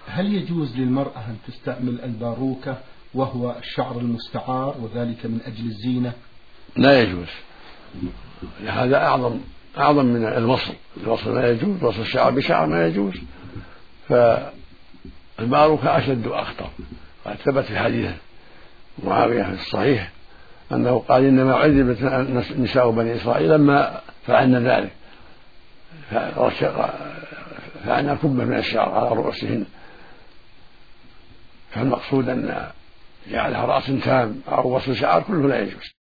هل يجوز للمرأة أن تستعمل الباروكة وهو الشعر المستعار وذلك من أجل الزينة؟ لا يجوز، هذا أعظم من الوصل ما يجوز، وصل الشعر بشعر ما يجوز. فالباروكة أشد وأخطر. قد ثبت في حديث معاوية في الصحيح أنه قال إنما عذبت نساء بني إسرائيل لما فعلنا ذلك، فعلنا كبة من الشعر على رؤوسهن. فالمقصود أن جعلها رأس تام أو وصل شعر كله لا يجوز.